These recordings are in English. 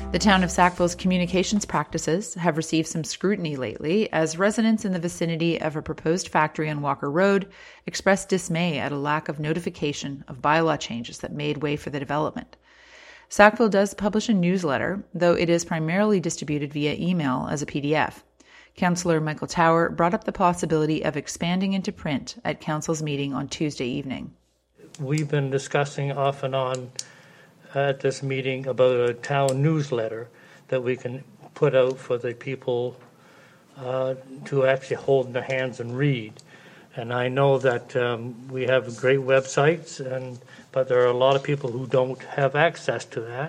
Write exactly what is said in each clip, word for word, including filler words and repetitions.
The town of Sackville's communications practices have received some scrutiny lately as residents in the vicinity of a proposed factory on Walker Road expressed dismay at a lack of notification of bylaw changes that made way for the development. Sackville does publish a newsletter, though it is primarily distributed via email as a P D F. Councillor Michael Tower brought up the possibility of expanding into print at Council's meeting on Tuesday evening. We've been discussing off and on at this meeting about a town newsletter that we can put out for the people uh, to actually hold in their hands and read. And I know that um, we have great websites, and but there are a lot of people who don't have access to that.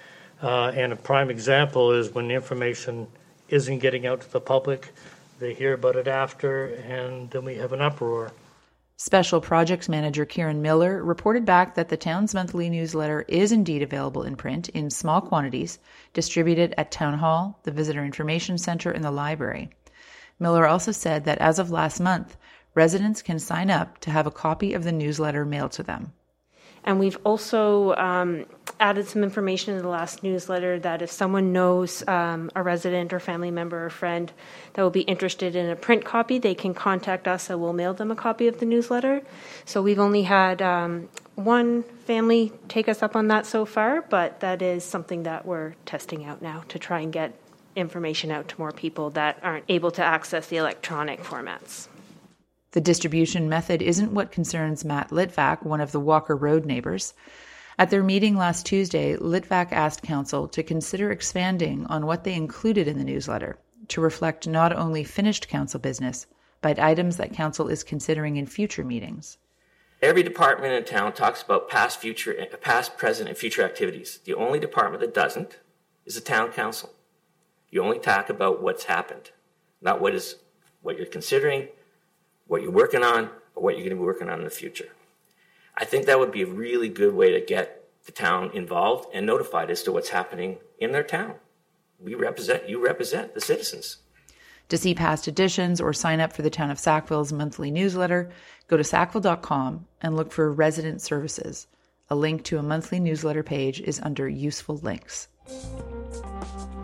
Uh, and a prime example is when the information isn't getting out to the public, they hear about it after, and then we have an uproar. Special Projects Manager Kieran Miller reported back that the town's monthly newsletter is indeed available in print in small quantities, distributed at Town Hall, the Visitor Information Centre, and the library. Miller also said that as of last month, residents can sign up to have a copy of the newsletter mailed to them. And we've also um, added some information in the last newsletter that if someone knows um, a resident or family member or friend that will be interested in a print copy, they can contact us and we'll mail them a copy of the newsletter. So we've only had um, one family take us up on that so far, but that is something that we're testing out now to try and get information out to more people that aren't able to access the electronic formats. The distribution method isn't what concerns Matt Litvak, one of the Walker Road neighbours. At their meeting last Tuesday, Litvak asked Council to consider expanding on what they included in the newsletter to reflect not only finished Council business, but items that Council is considering in future meetings. Every department in town talks about past, future, past, present, and future activities. The only department that doesn't is the Town Council. You only talk about what's happened, not what is what you're considering, what you're working on, or what you're going to be working on in the future. I think that would be a really good way to get the town involved and notified as to what's happening in their town. We represent, you represent the citizens. To see past editions or sign up for the Town of Sackville's monthly newsletter, go to sackville dot com and look for Resident Services. A link to a monthly newsletter page is under Useful Links.